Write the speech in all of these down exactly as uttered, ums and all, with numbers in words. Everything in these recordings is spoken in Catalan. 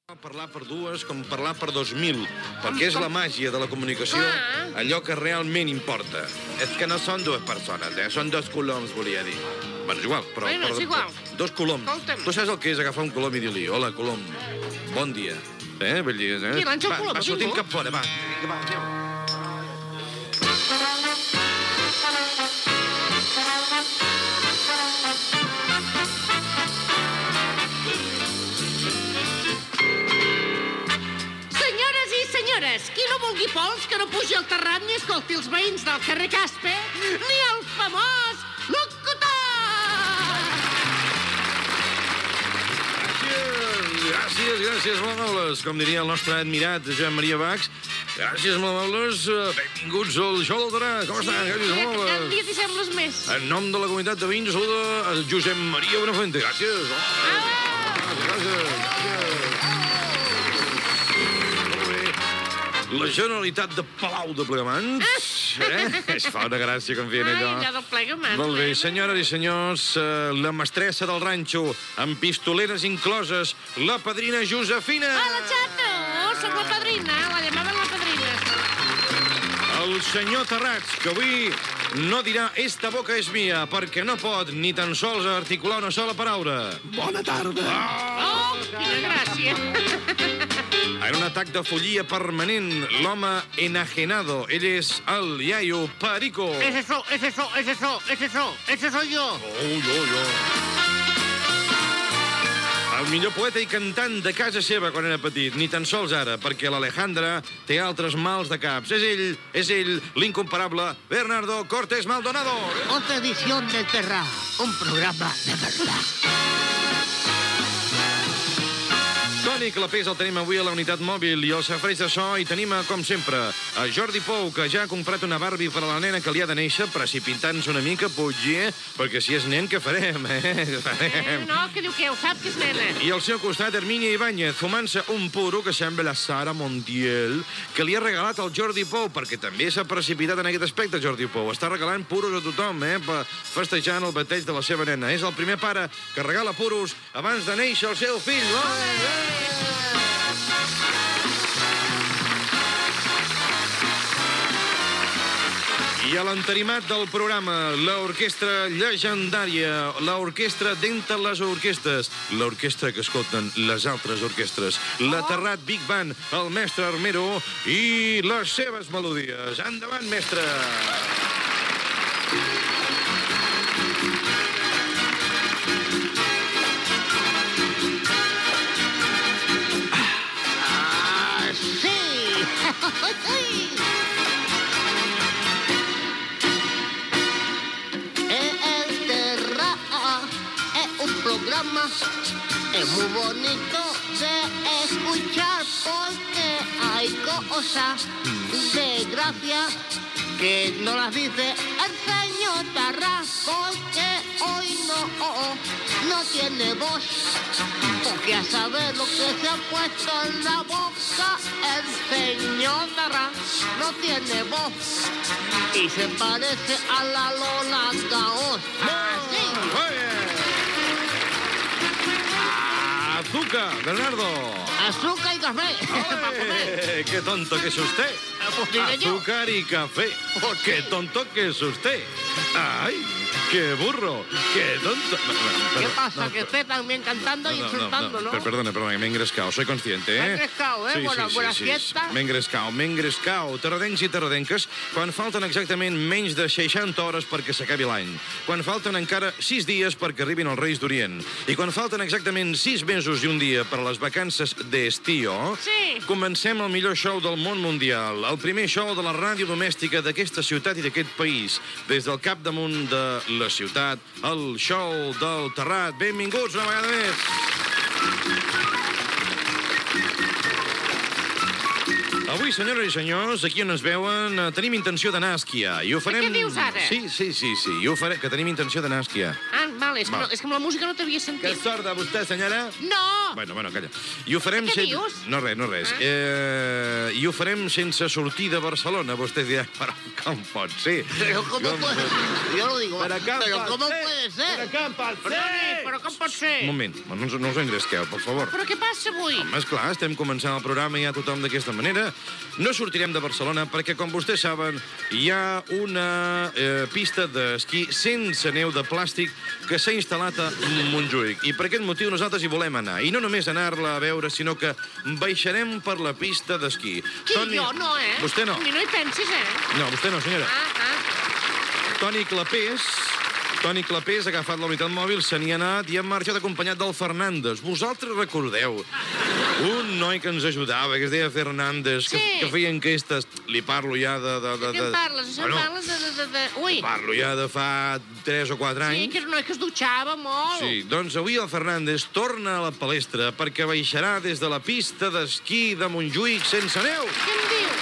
Parlar per dues com parlar per dos mil, perquè és la màgia de la comunicació, allò que realment importa. És que no són dues persones, eh? Són dos coloms, volia dir. Bueno, és igual, però... Bueno, és igual. Dos coloms. Escolta'm. Tu saps el que és agafar un colom i dir-li, hola, colom, bon dia. Eh? Vull dir, eh? Qui, l'Àngel Colom, Va, ha sortim vingut? cap fora, va. Vinga, va, adéu. Qui no vulgui pols, que no pugi al terrat ni escolti els veïns del carrer Caspe, ni el famós locutor! Gràcies, gràcies, gràcies, molt amables. Com diria el nostre admirat Joan Maria Bachs, gràcies, molt amables. Benvinguts al show del Terrat. Com estan? Gràcies, molt amables. Cada dia t'hi sembles més. En nom de la comunitat de veïns, saluda el Josep Maria Buenafuente. Gràcies. Gràcies, gràcies. La Generalitat de Palau de Plegamans, eh? Es fa una gràcia que em feien allò. Ai, allò del Plegamans. Molt bé, senyores i senyors, eh, la mestressa del ranxo, amb pistoleres incloses, la padrina Josefina. Hola, xato! Soc la padrina, la llamaven la padrina. El senyor Terrats, que avui no dirà esta boca és mia, perquè no pot ni tan sols articular una sola paraula. Bona tarda. Oh, quina gràcia. En un atac de follia permanent, l'home enajenado. Ell és el iaio Perico. Ese so, ese so, ese so, ese so, ese soy yo. Oh, jo, jo. El millor poeta i cantant de casa seva quan era petit, ni tan sols ara, perquè l'Alejandra té altres mals de caps. És ell, és ell, l'incomparable Bernardo Cortés Maldonado. Otra edición del Terrat, un programa de verdad. Toni Clapés el tenim avui a la unitat mòbil i els safareig de so i tenim, com sempre, a Jordi Pou, que ja ha comprat una Barbie per a la nena que li ha de néixer, precipitant-se una mica, Puigger, perquè si és nen, què farem, eh? Què farem? No, que diu que ho sap que és nena. I al seu costat, Hermínia Ibáñez, fumant-se un puro que sembla la Sara Montiel, que li ha regalat al Jordi Pou, perquè també s'ha precipitat en aquest aspecte, Jordi Pou. Està regalant puros a tothom, eh? Festejant el bateig de la seva nena. És el primer pare que regala puros abans de néixer el seu fill. Oh! I a l'entarimat del programa, l'orquestra llegendària, l'orquestra d'entre les orquestres, l'orquestra que escolten les altres orquestres, la Terrat Big Band, el mestre Armero i les seves melodies. Endavant, mestre! Ah, sí! Es muy bonito de escuchar porque hay cosas de gracia que no las dice el señor Terrat porque hoy no, no tiene voz. Porque a saber lo que se ha puesto en la boca el señor Terrat no tiene voz y se parece a la Lola Gaos. Así. Azúcar, Bernardo. Azúcar y café. ¡Ay, qué tonto que es usted! Pues diré yo. Azúcar y café. ¡Qué tonto que es usted! ¡Ay, qué burro! ¡Qué tonto! ¿Qué pasa? Que esté también cantando y insultando, ¿no? Per- Perdona, perdona, que m'he engrescado, soy consciente, eh? M'ha engrescado, eh? Sí, Buena- sí, buena sí, fiesta. sí. M'he engrescado, m'he engrescado. Terradencs i terradenques, quan falten exactament menys de seixanta hores perquè s'acabi l'any, quan falten encara sis dies perquè arribin els Reis d'Orient, i quan falten exactament sis mesos i un dia per a les vacances d'estiu, Sí. comencem el millor show del món mundial, el primer show de la ràdio domèstica d'aquesta ciutat i d'aquest país, des del capdamunt de la ciutat, el show del Terrat. Benvinguts una vegada més. Avui, senyores i senyors, aquí on ens veuen, eh, tenim intenció d'anar a esquiar. I ho farem... Què dius ara? Sí, sí, sí, sí, i ho farem, que tenim intenció d'anar a esquiar. Ah, vale. vale, és que, no, és que amb la música no t'havia Que sentit. sorda vostè, senyora? No! Bueno, bueno, calla. I ho farem... Què sen- dius? No res, no res. Ah. Eh, I ho farem sense sortir de Barcelona. Vostè dirà, però com pot ser? Pero ¿cómo Com puede pot ser? Yo lo digo. Però com Pero pot ¿cómo ser? puede ser? Però com pot Perdoni, ser? però com pot ser? Un moment, no us, no us engresqueu, per favor. Però què passa avui? Home, esclar, estem començant el programa i ja tothom d'aquesta manera. No sortirem de Barcelona perquè, com vostès saben, hi ha una eh, pista d'esquí sense neu de plàstic que s'ha instal·lat a Montjuïc. I per aquest motiu nosaltres hi volem anar. I no només anar-la a veure, sinó que baixarem per la pista d'esquí. Qui, jo no, eh? Vostè no. Ni no hi pensis, eh? No, vostè no, senyora. Ah, ah. Toni Clapés... Toni Clapés ha agafat la unitat mòbil, se n'hi ha anat i ha marxat acompanyat del Fernández. Vosaltres recordeu un noi que ens ajudava, que es deia Fernández, que, Sí. que feia enquestes. Li parlo ja de... de, de, De què em parles? Això em parles de... de, de, de... Ui, Parlo ja de fa tres o quatre sí, anys. que era un noi que es dutxava molt. Sí, doncs avui el Fernández torna a la palestra perquè baixarà des de la pista d'esquí de Montjuïc sense neu. Què em dius?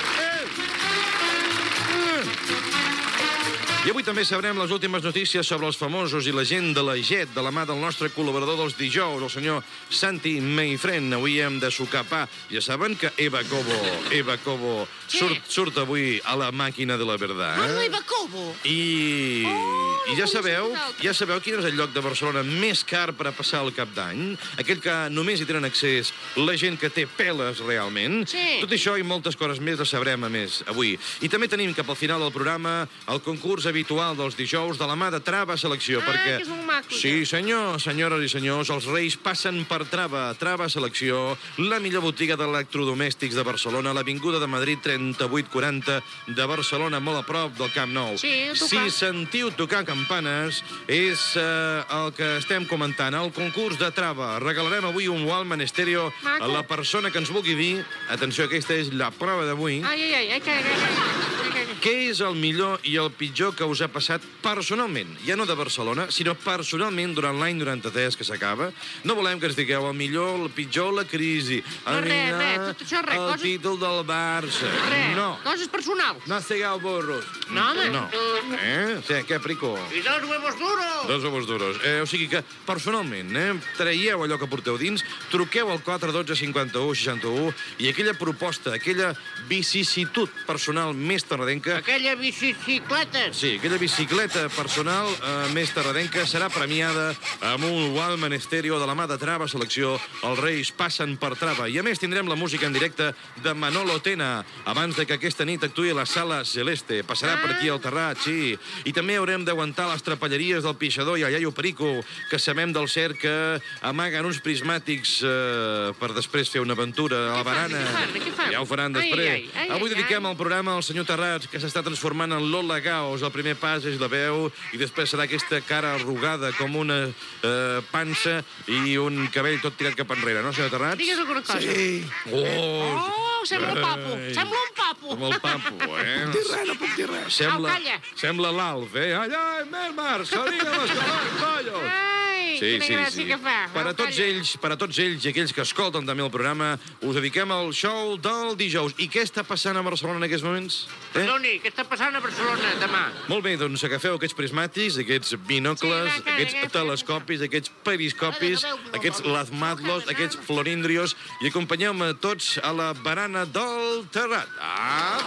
I avui també sabrem les últimes notícies sobre els famosos i la gent de la Jet, de la mà del nostre col·laborador dels dijous, el senyor Santi Meifren. Avui hem de sucar pa. Ja saben que Eva Cobo, Eva Cobo Sí. surt, surt avui a la màquina de la verdad. Ah, no, Eh? Eva Cobo. I, Oh, no I ja ho sabeu, sabia nosaltres. ja sabeu quin és el lloc de Barcelona més car per a passar el cap d'any? Aquell que només hi tenen accés la gent que té peles realment? Sí. Tot això i moltes coses més les sabrem, a més, avui. I també tenim cap al final del programa el concurs habitual dels dijous de la mà de Trava Selecció. Ah, perquè... que és molt maco, Sí, ja. senyor, senyores i senyors, els Reis passen per Trava. Trava Selecció, la millor botiga d'electrodomèstics de Barcelona, a l'Avinguda de Madrid trenta-vuit quaranta de Barcelona, molt a prop del Camp Nou. Sí, a Si tocar. sentiu tocar campanes, és eh, el que estem comentant, el concurs de Trava. Regalarem avui un Walkman estèreo Maco. a la persona que ens vulgui dir, atenció, aquesta és la prova d'avui, Ai, ai, ai, ai, que... ai, ai, ai, ai. què és el millor i el pitjor que us ha passat personalment, ja no de Barcelona, sinó personalment durant l'any noranta-tres que s'acaba? No volem que ens digueu el millor, el pitjor, la crisi, No, el, res, res, tot això, res, el coses- títol del Barça. Res, No, coses personals. no sigueu burros. No, home. No. Eh? Sí, què, Prico? ¡Y dos huevos duros! Dos huevos duros. Eh, o sigui que, personalment, eh, traieu allò que porteu dins, truqueu al quatre dotze cinquanta-u seixanta-u i aquella proposta, aquella vicisitud personal més tarradenca, Aquella bicicleta. sí, aquella bicicleta personal eh, més tarradenca serà premiada amb un Walkman estèreo de la mà de Trava Selecció. Els Reis passen per Trava. I a més tindrem la música en directe de Manolo Tena abans de que aquesta nit actuï a la Sala Celeste. Passarà per aquí al Terrat, sí. I també haurem d'aguantar les trapelleries del Pixador i el Iaio Perico, que sabem del cert que amaguen uns prismàtics eh, per després fer una aventura a la Què fan? barana. Què fan? Què fan? Ja ho faran Ai, després. ai, ai, Avui ai, dediquem ai. el programa al senyor Terrats, que s'està transformant en Lola Gaos. El primer pas és la veu i després serà aquesta cara arrugada com una eh, pansa i un cabell tot tirat cap enrere, no, senyor Terrats? Digues alguna cosa. Sí. Oh, Oh, sembla un papo. Ai. Sembla un papo. com el papo, eh? Dir res, no puc dir res. Sembla, Au, calla. sembla l'Alf, eh? Allà, Melmar, salina los cavalls, pollos! Ai, quina gràcia que fa. Per a Au, tots calla. ells, per a tots ells i aquells que escolten també el programa, us dediquem al show del dijous. I què està passant a Barcelona en aquests moments? Eh? Perdoni, què està passant a Barcelona demà? Molt bé, doncs agafeu aquests prismàtics, aquests binocles, Sí, va, aquests agafa. telescopis, aquests periscopis, Agafeu, aquests lazmadlos, agafeu. aquests florindrios i acompanyeu-me tots a la barana del Terrat. Ah!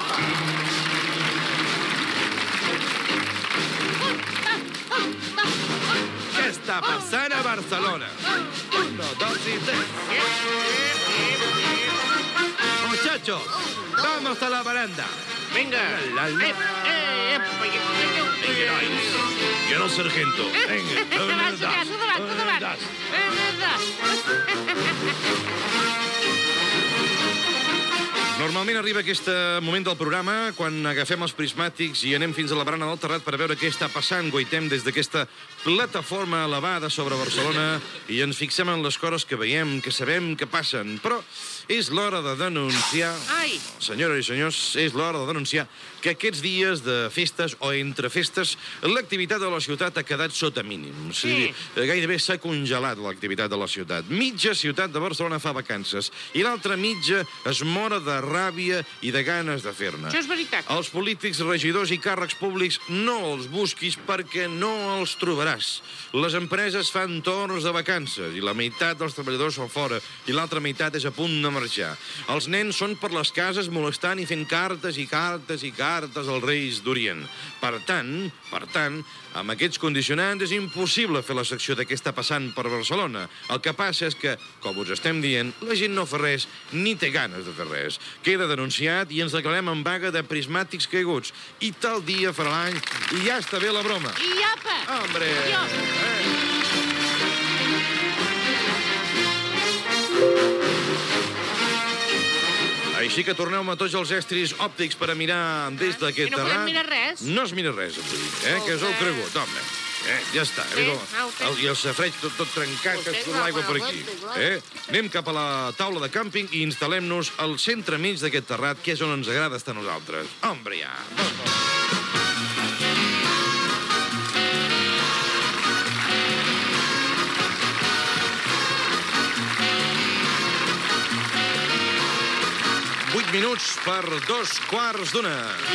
Què està passant a Barcelona? Uno, dos y tres. Muchachos, vamos a la baranda. Vinga. La, la, la. Eh, eh, epa, i- Vinga, nois. I ara el sargento. Vinga. Endavant, senyor, endavant, endavant. Endavant. Normalment arriba aquest moment del programa quan agafem els prismàtics i anem fins a la barana del Terrat per veure què està passant. Guaitem des d'aquesta plataforma elevada sobre Barcelona i ens fixem en les coses que veiem, que sabem que passen. Però és l'hora de denunciar, Ai. senyores i senyors, és l'hora de denunciar que aquests dies de festes o entre festes l'activitat de la ciutat ha quedat sota mínims. Sí. Gairebé s'ha congelat l'activitat de la ciutat. Mitja ciutat de Barcelona fa vacances i l'altra mitja es mora de ràbia i de ganes de fer-ne. Això és veritat. Els polítics, regidors i càrrecs públics no els busquis perquè no els trobaràs. Les empreses fan torns de vacances i la meitat dels treballadors són fora i l'altra meitat és a punt de marxar. Els nens són per les cases molestant i fent cartes i cartes i cartes als Reis d'Orient. Per tant, per tant, amb aquests condicionants és impossible fer la secció de què està passant per Barcelona. El que passa és que, com us estem dient, la gent no fa res ni té ganes de fer res. Queda denunciat i ens declarem en vaga de prismàtics caiguts. I tal dia farà l'any i ja està bé la broma. I apa! Hombre! Adiós. Eh. Així que torneu-me tots els estris òptics per a mirar des d'aquest I no terrat. podem mirar res? No es mira res, avui, eh? Que us heu cregut, home. Eh? Ja està. Sí, Eh? au, té. El, I el safreig tot, tot trencat, que Ho té, surt l'aigua per clar, aquí. clar. Eh? Anem cap a la taula de càmping i instal·lem-nos al centre mig d'aquest terrat, que és on ens agrada estar nosaltres. Hombre, ja. Vuit minuts per dos quarts d'una.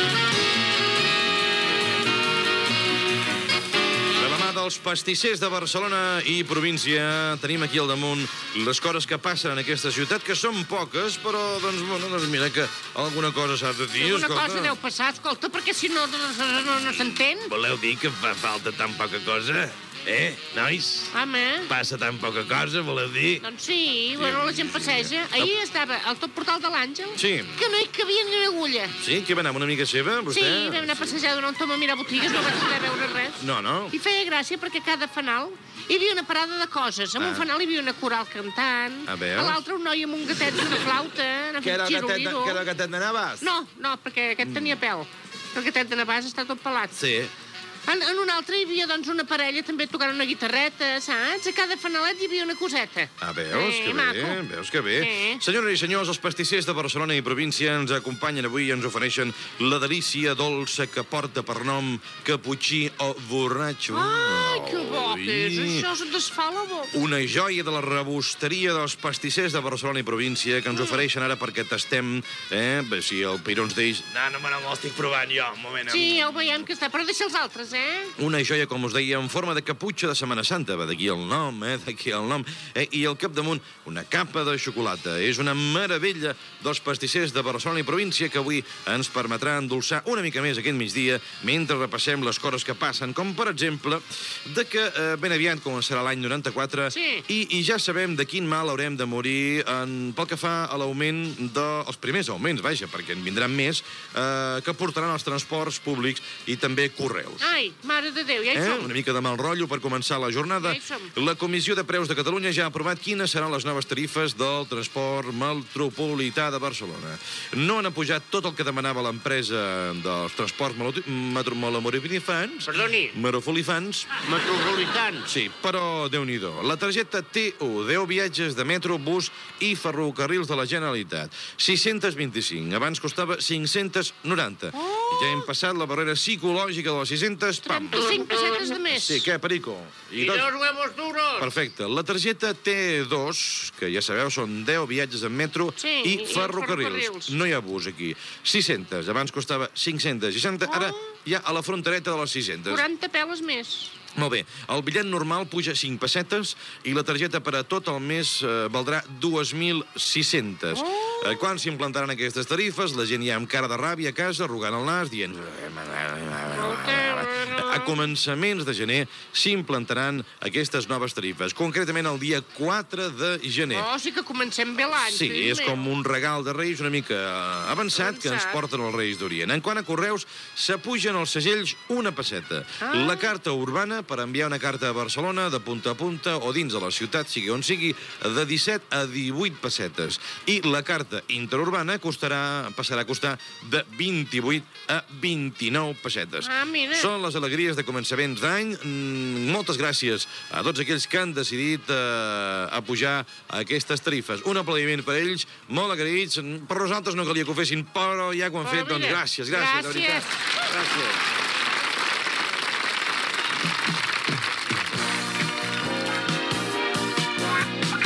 De la mà dels pastissers de Barcelona i província, tenim aquí al damunt les coses que passen en aquesta ciutat, que són poques, però, doncs, bueno, doncs mira que alguna cosa s'ha de dir, Alguna escolta. cosa deu passar, escolta, perquè si no, no, no, no, no s'entén. Voleu dir que fa falta tan poca cosa? Eh, nois? Home, Passa tan poca cosa, voleu dir? doncs sí, bueno, la gent passeja. Ahir estava al tot portal de l'Àngel, Sí. que no hi cabia ni una agulla. Sí? Que va anar amb una amiga seva, vostè? Sí, vam anar a passejar durant un tom a mirar botigues, no vaig poder veure res. No, no. I feia gràcia perquè a cada fanal hi havia una parada de coses. En Ah. un fanal hi havia una coral cantant, Ah, veus? a l'altre un noi amb un gatet i una flauta, anava Que era el fent gatet de, xirolido. que era el gatet de Navàs? No, no, perquè aquest tenia pèl. El gatet de Navàs està tot pelat. Sí. En, en un altre hi havia, doncs, una parella també tocant una guitarreta, saps? A cada fanalet hi havia una coseta. Ah, veus, Eh, que bé, maco. veus que bé. Eh. Senyores i senyors, els pastissers de Barcelona i província ens acompanyen avui i ens ofereixen la delícia dolça que porta per nom caputxí o borratxo. Ai, que bo que és, Ui. això se't desfà la boca. Una joia de la rebosteria dels pastissers de Barcelona i província que ens ofereixen ara perquè tastem, eh? Bé, si el Peiró ens deix... No, no, no, l'estic provant jo, un moment. Sí, ja ho veiem que està, però deixa els altres, eh? Una joia, com us deia, en forma de caputxa de Setmana Santa. Va d'aquí el nom, eh? D'aquí el nom. Eh? I al capdamunt, una capa de xocolata. És una meravella dels pastissers de Barcelona i província que avui ens permetrà endolçar una mica més aquest migdia mentre repassem les coses que passen, com per exemple de que eh, ben aviat començarà l'any noranta-quatre Sí. i, i ja sabem de quin mal haurem de morir en, pel que fa a l'augment dels primers augments, vaja, perquè en vindran més, eh, que portaran els transports públics i també correus. Ai, mare de Déu, ja hi Eh? som. Una mica de mal rotllo per començar la jornada. Ja hi som. La Comissió de Preus de Catalunya ja ha aprovat quines seran les noves tarifes del transport metropolità de Barcelona. No han apujat tot el que demanava l'empresa dels transports metropolitans. Perdoni. Metropolitans. Metropolitans. Sí, però Déu-n'hi-do. La targeta T u, deu viatges de metro, bus i ferrocarrils de la Generalitat. sis-cents vint-i-cinc, abans costava cinc-cents noranta. Oh! Ja hem passat la barrera psicològica de les sis-cents, pam. trenta-cinc pessetes de més. Sí, què, Perico? I dos huevos duros. Perfecte. La targeta T dos, que ja sabeu, són deu viatges en metro Sí, i i ferrocarrils. ferrocarrils. No hi ha bus aquí. sis-cents, abans costava cinc-cents seixanta, ara ja a la frontereta de les sis-cents. quaranta peles més. Molt bé, el bitllet normal puja cinc pessetes i la targeta per a tot el mes eh, valdrà dos mil sis-cents. Oh! Eh, quan s'implantaran aquestes tarifes, la gent ja amb cara de ràbia a casa, arrugant el nas, dient... A començaments de gener s'implantaran aquestes noves tarifes, concretament el dia quatre de gener. Oh, sí que comencem bé l'any. Sí, fill és meu. com un regal de Reis una mica eh, avançat que ens Avançat. porten els Reis d'Orient. En quant a correus, s'apugen els segells una pesseta. Ah. La carta urbana, per enviar una carta a Barcelona, de punta a punta o dins de la ciutat, sigui on sigui, de disset a divuit pessetes. I la carta interurbana costarà, passarà a costar de vint-i-vuit a vint-i-nou pessetes. Ah, mira. Són les alegries de començaments d'any. Mm, moltes gràcies a tots aquells que han decidit eh, apujar aquestes tarifes. Un aplaudiment per ells, molt agraïts. Per nosaltres no calia que ho fessin, però ja que ho han Però fet, doncs mira, gràcies, gràcies, de veritat. gràcies. Gràcies.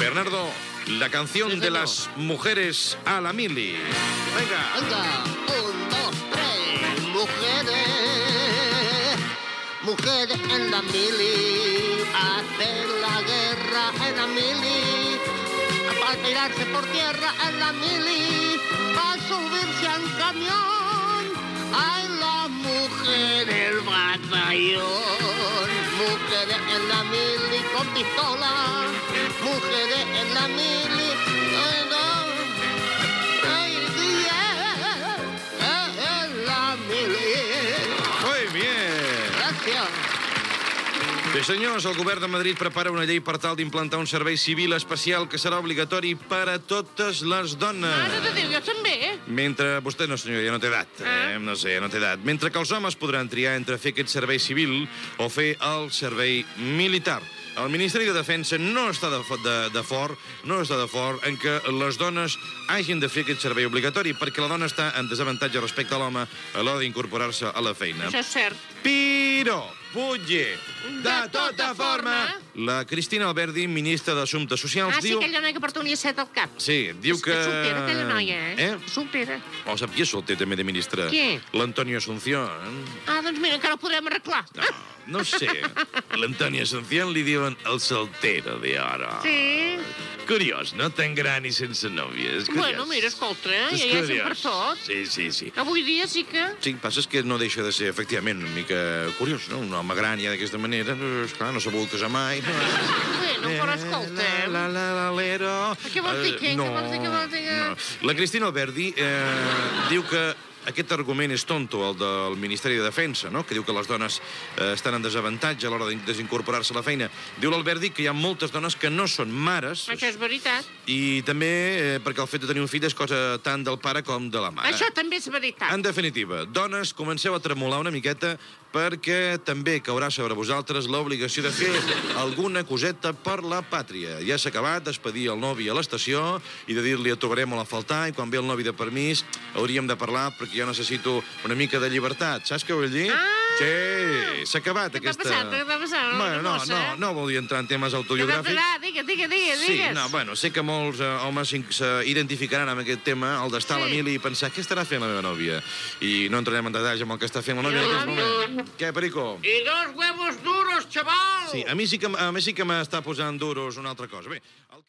Bernardo, la canción Sí, de senyor. las mujeres a la mili. Venga. Venga, un, dos, tres. Mujeres, mujeres en la mili, hacer la guerra en la mili, para tirarse por tierra en la mili, para subirse al camión. Ay, las mujeres del batallón, mujeres en la mili con pistola, mujeres en la mili. Ay, no. Ay, yeah, en la mili. Muy bien. Gràcies. Bé, senyors, el govern de Madrid prepara una llei per tal d'implantar un servei civil especial que serà obligatori per a totes les dones. Mare de Déu, jo també. Mentre... Vostè no, senyor, ja no té edat. Eh? No sé, ja no té edat. Mentre que els homes podran triar entre fer aquest servei civil o fer el servei militar. El Ministeri de Defensa no està de, de, de fort, no està de fort en que les dones hagin de fer aquest servei obligatori, perquè la dona està en desavantatge respecte a l'home a l'hora d'incorporar-se a la feina. Això és cert. Però, Puigge, de, De tota, tota forma, forma, la Cristina Alberdi, ministra d'Assumptes Socials, Ah, sí, diu... aquella noia que porta un llacet al cap. Sí, diu És- que... És soltera, aquella noia, eh? Eh? Soltera. O sap qui és solter, també, de ministre? Qui? L'Antonio Asunción. Ah, doncs mira, encara ho podrem arreglar. No, no sé. L'Antonio Asunción li diuen el soltero de oro. Sí. Curiós, no? Tan gran i sense nòvia. És curiós. Bueno, mira, escolta, eh? És ja hi ha gent curiós. per tot. Sí, sí, sí. Avui dia sí que... Sí, el que passa és que no deixa de ser, efectivament, una mica curiós, no? Un home gran ja d'aquesta manera, doncs, esclar, no s'ha volgut casar mai. No? Bueno, però escolta... La, la, la, la, l'ero... Què vols dir, què? Eh, no, Què vols dir, què vols dir? no. La Cristina Alberdi eh, diu que aquest argument és tonto, el del Ministeri de Defensa, no? Que diu que les dones eh, estan en desavantatge a l'hora de desincorporar-se a la feina. Diu l'Alberdi que hi ha moltes dones que no són mares, Això és veritat. i també eh, perquè el fet de tenir un fill és cosa tant del pare com de la mare. Això també és veritat. En definitiva, dones, comenceu a tremolar una miqueta perquè també caurà sobre vosaltres l'obligació de fer alguna coseta per la pàtria. Ja s'ha acabat despedir el novi a l'estació i de dir-li et trobaré molt a faltar i quan ve el novi de permís hauríem de parlar perquè jo necessito una mica de llibertat. Saps què vull dir? Ah! Sí, s'ha acabat Què t'ha aquesta... passat? Què t'ha passat? Una Bueno, no, mossa, no, eh? no volia entrar en temes Què t'ha autobiogràfics. passat? Digues, digues, digues, Sí, digues. no, bueno, sé que molts eh, homes s'identificaran amb aquest tema, el d'estar a la Sí. mili i pensar què estarà fent la meva nòvia. I no entrarem en detalls amb el que està fent la nòvia en aquest moment. Què, Perico? I dos huevos duros, chaval! Sí, a mi sí que, a mi sí que m'està posant duros una altra cosa. Bé, el...